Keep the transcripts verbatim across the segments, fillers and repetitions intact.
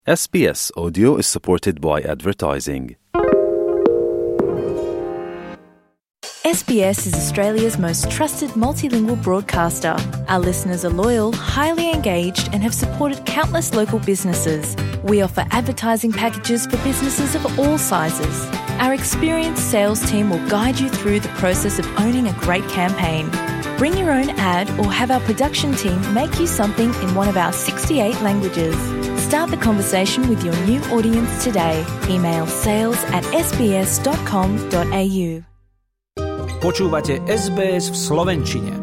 S B S Audio is supported by advertising. S B S is Australia's most trusted multilingual broadcaster. Our listeners are loyal, highly engaged, and have supported countless local businesses. We offer advertising packages for businesses of all sizes. Our experienced sales team will guide you through the process of owning a great campaign. Bring your own ad or have our production team make you something in one of our sixty-eight languages. Start the conversation with your new audience today. Email sales at s b s dot com dot a u. Počúvate es bé es v slovenčine.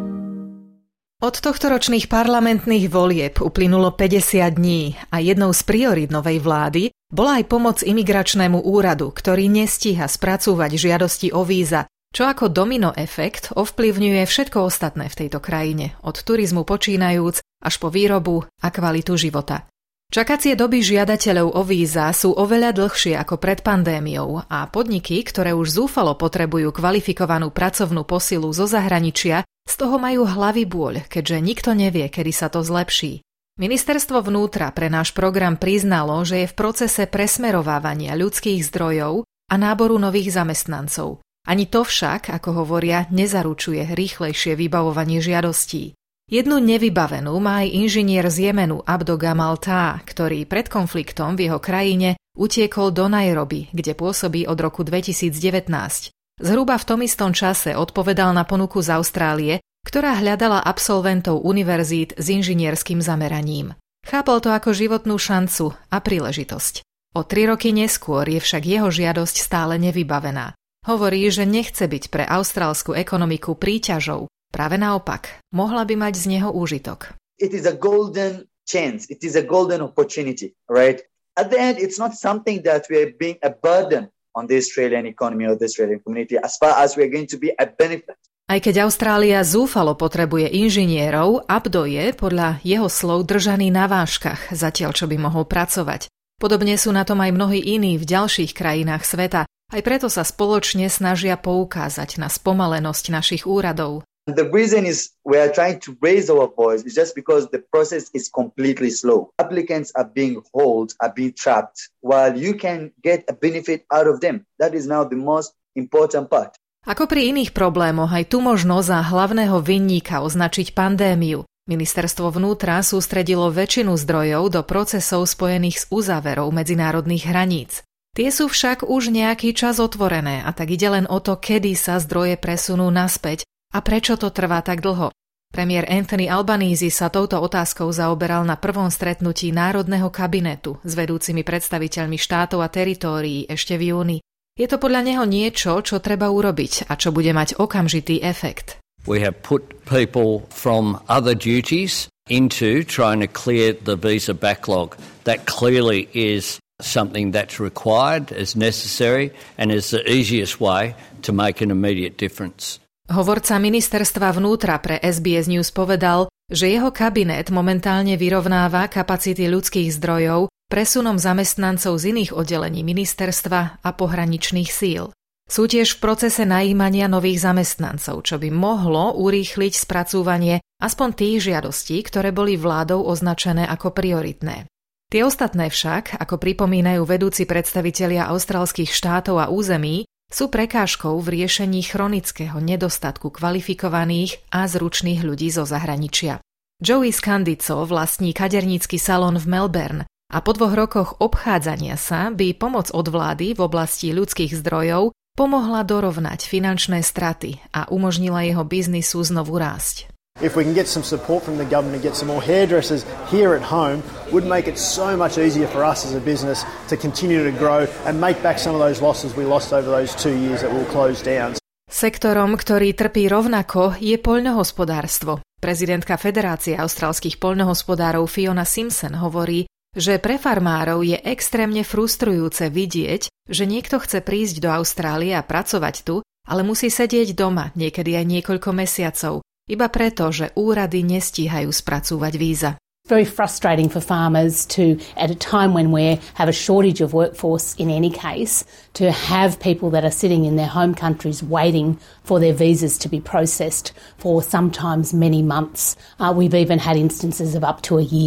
Od tohtoročných parlamentných volieb uplynulo päťdesiat dní a jednou z priorít novej vlády bola aj pomoc imigračnému úradu, ktorý nestíha spracúvať žiadosti o víza, čo ako domino efekt ovplyvňuje všetko ostatné v tejto krajine, od turizmu počínajúc až po výrobu a kvalitu života. Čakacie doby žiadateľov o víza sú oveľa dlhšie ako pred pandémiou a podniky, ktoré už zúfalo potrebujú kvalifikovanú pracovnú posilu zo zahraničia, z toho majú hlavy bôľ, keďže nikto nevie, kedy sa to zlepší. Ministerstvo vnútra pre náš program priznalo, že je v procese presmerovávania ľudských zdrojov a náboru nových zamestnancov. Ani to však, ako hovoria, nezaručuje rýchlejšie vybavovanie žiadostí. Jednu nevybavenú má aj inžinier z Jemenu Abdo Gamal Tá, ktorý pred konfliktom v jeho krajine utiekol do Nairobi, kde pôsobí od roku dvetisícdevätnásť. Zhruba v tom istom čase odpovedal na ponuku z Austrálie, ktorá hľadala absolventov univerzít s inžinierským zameraním. Chápal to ako životnú šancu a príležitosť. O tri roky neskôr je však jeho žiadosť stále nevybavená. Hovorí, že nechce byť pre austrálsku ekonomiku príťažou. Práve naopak, mohla by mať z neho úžitok. It is a golden chance. It is a golden opportunity, right? At the end, it's not something that we are being a burden on the Australian economy or the Australian community as far as we are going to be a benefit. Aj keď Austrália zúfalo potrebuje inžinierov, Abdo je, podľa jeho slov, držaný na vážkach, zatiaľ čo by mohol pracovať. Podobne sú na tom aj mnohí iní v ďalších krajinách sveta. Aj preto sa spoločne snažia poukázať na spomalenosť našich úradov. The reason is we are trying to raise our voice is just because the process is completely slow. Applicants are being held, are being trapped, while you can get a benefit out of them. That is now the most important part. Ako pri iných problémoch, aj tu možno za hlavného vinníka označiť pandémiu. Ministerstvo vnútra sústredilo väčšinu zdrojov do procesov spojených s uzáverou medzinárodných hraníc. Tie sú však už nejaký čas otvorené a tak ide len o to, kedy sa zdroje presunú naspäť. A prečo to trvá tak dlho? Premiér Anthony Albanese sa touto otázkou zaoberal na prvom stretnutí Národného kabinetu s vedúcimi predstaviteľmi štátov a teritórií ešte v júni. Je to podľa neho niečo, čo treba urobiť a čo bude mať okamžitý efekt. We have put people from other duties into trying to clear the visa backlog. That clearly is something that's required, is necessary, and is the easiest way to make an immediate difference. Hovorca ministerstva vnútra pre es bé es News povedal, že jeho kabinet momentálne vyrovnáva kapacity ľudských zdrojov presunom zamestnancov z iných oddelení ministerstva a pohraničných síl. Sú tiež v procese najímania nových zamestnancov, čo by mohlo urýchliť spracúvanie aspoň tých žiadostí, ktoré boli vládou označené ako prioritné. Tie ostatné však, ako pripomínajú vedúci predstavitelia austrálskych štátov a území, sú prekážkou v riešení chronického nedostatku kvalifikovaných a zručných ľudí zo zahraničia. Joey Scandico vlastní kadernícky salón v Melbourne a po dvoch rokoch obchádzania sa by pomoc od vlády v oblasti ľudských zdrojov pomohla dorovnať finančné straty a umožnila jeho biznisu znovu rásť. If we can get some support from the government and get some more hairdressers here at home, would make it so much easier for us as a business to continue to grow and make back some of those losses we lost over those two years that will close down. Sektorom, ktorý trpí rovnako, je poľnohospodárstvo. Prezidentka Federácie austrálskych poľnohospodárov Fiona Simpson hovorí, že pre farmárov je extrémne frustrujúce vidieť, že niekto chce prísť do Austrálie a pracovať tu, ale musí sedieť doma niekedy aj niekoľko mesiacov, iba preto, že úrady nestíhajú spracúvať víza. Very frustrating for farmers to, at a time when we have a shortage of workforce in any case, to have people that are sitting in their home countries waiting for their visas to be processed for sometimes many months. Uh, we've even had instances of up to a year.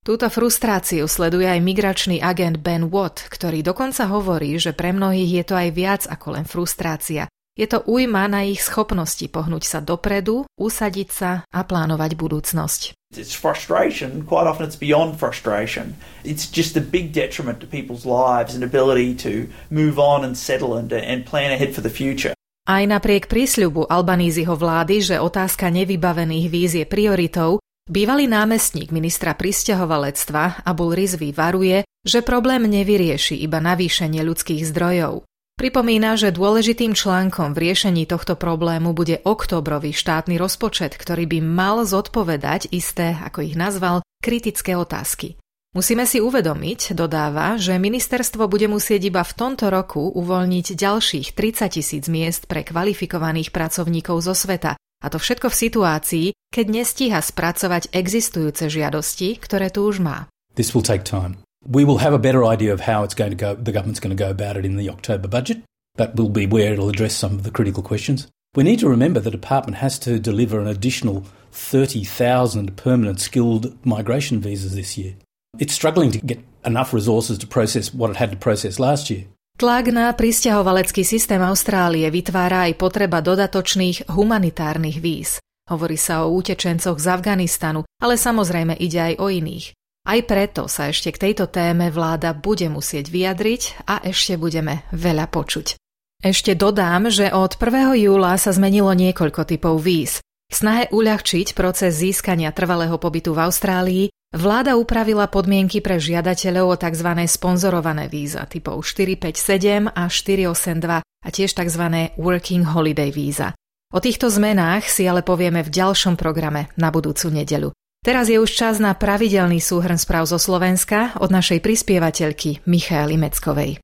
Túto frustráciu sleduje aj migračný agent Ben Watt, ktorý dokonca hovorí, že pre mnohých je to aj viac ako len frustrácia. Je to újma na ich schopnosti pohnúť sa dopredu, usadiť sa a plánovať budúcnosť. It's frustration, quite often it's beyond frustration. It's just a big detriment to people's lives and ability to move on and settle and, and plan ahead for the future. Aj napriek prísľubu Albaníziho vlády, že otázka nevybavených víz je prioritou, bývalý námestník ministra prisťahovalectva Abul Rizvi varuje, že problém nevyrieši iba navýšenie ľudských zdrojov. Pripomína, že dôležitým článkom v riešení tohto problému bude októbrový štátny rozpočet, ktorý by mal zodpovedať isté, ako ich nazval, kritické otázky. Musíme si uvedomiť, dodáva, že ministerstvo bude musieť iba v tomto roku uvoľniť ďalších tridsať tisíc miest pre kvalifikovaných pracovníkov zo sveta. A to všetko v situácii, keď nestíha spracovať existujúce žiadosti, ktoré tu už má. This will take time. We will have a better idea of how it's going to go, the government's going to go about it in the October budget. That will be where it'll address some of the critical questions. We need to remember the department has to deliver an additional thirty thousand permanent skilled migration visas this year. It's struggling to get enough resources to process what it had to process last year. Tlak na prisťahovalecký systém Austrálie vytvára aj potreba dodatočných humanitárnych víz. Hovorí sa o utečencoch z Afganistanu, ale samozrejme ide aj o iných. Aj preto sa ešte k tejto téme vláda bude musieť vyjadriť a ešte budeme veľa počuť. Ešte dodám, že od prvého júla sa zmenilo niekoľko typov víz. V snahe uľahčiť proces získania trvalého pobytu v Austrálii vláda upravila podmienky pre žiadateľov o tzv. Sponzorované víza typov štyri päť sedem a štyri osem dva a tiež tzv. Working Holiday víza. O týchto zmenách si ale povieme v ďalšom programe na budúcu nedeľu. Teraz je už čas na pravidelný súhrn správ zo Slovenska od našej prispievateľky Michaely Meckovej.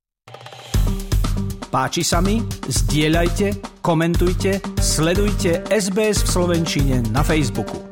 Páči sa mi? Zdieľajte, komentujte, sledujte es bé es v slovenčine na Facebooku.